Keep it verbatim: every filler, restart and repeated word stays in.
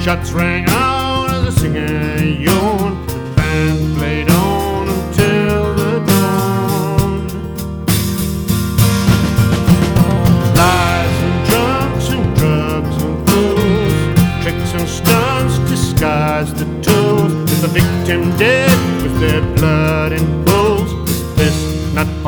Shots rang out as the singer yawned. The band played on until the dawn. Lies and drunks and drugs and booze, tricks and stunts disguised the tools. With the victim dead, with their blood in pools, is this not